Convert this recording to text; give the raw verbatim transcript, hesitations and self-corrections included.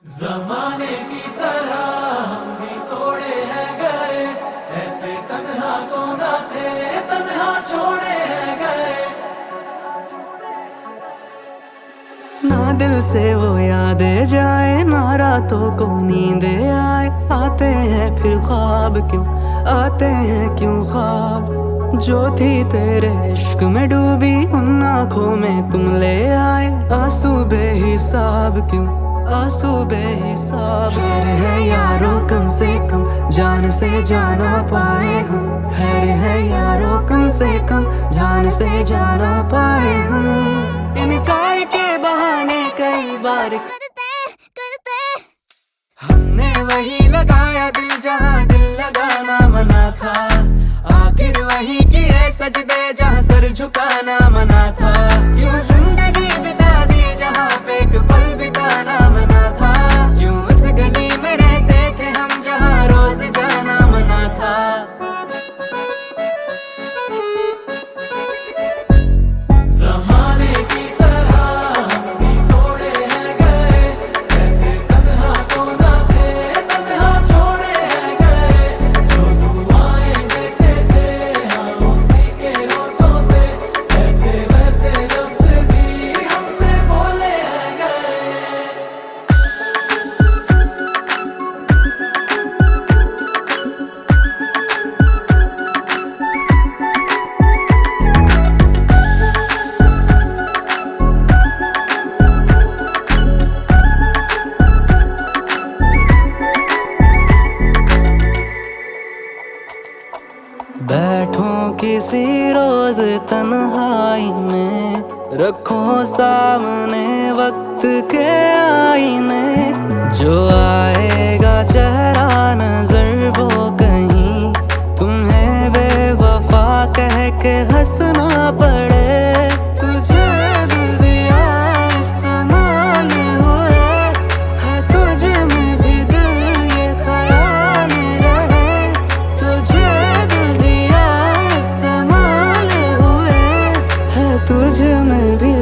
जमाने की तरह हम भी तोड़े हैं गए, ऐसे तन्हा तो ना थे, तन्हा छोड़े हैं गए। ना दिल से वो यादें जाए, ना रातों को नींदे आए। आते हैं फिर ख्वाब क्यों, आते हैं क्यों ख्वाब। जो थी तेरे इश्क में डूबी, उन आँखों में तुम ले आए। आंसू बेहिसाब क्यों, आंसू बेहिसाब। खैर है यारों कम से कम जान से जाना पाए हम। खैर है यारों कम से कम जान से जाना पाए हम। इनकार के बहाने कई बार करते करते हमने वही लगाया दिल जहाँ दिल लगाना मना था। आखिर वही किए सजदे जहाँ सर झुकाना मना था। यूं जिंदगी बिता दी जहाँ पे एक पल बिताना मना था। यूं उस गली में रहते थे हम जहाँ रोज जाना मना था। जमाने की तरह हम भी तोड़े हैं गए, ऐसे तन्हा तो ना थे, तन्हा छोड़े हैं गए। जो दुआएं देते थे हम उसी के होठों से, ऐसे वैसे लफ्ज़ भी हमसे बोले हैं गए। बैठो किसी रोज तन्हाई में, रखो सामने वक्त के आईने। जो आएगा चेहरा नजर वो कहीं तुम्हें बेवफा कह के हंसना पड़े। तुझे दिल दिया इस्तेमाल हुए है, तुझ में भी दिल ये ख्याल रहे। तुझे दिल दिया इस्तेमाल हुए है, तुझ में भी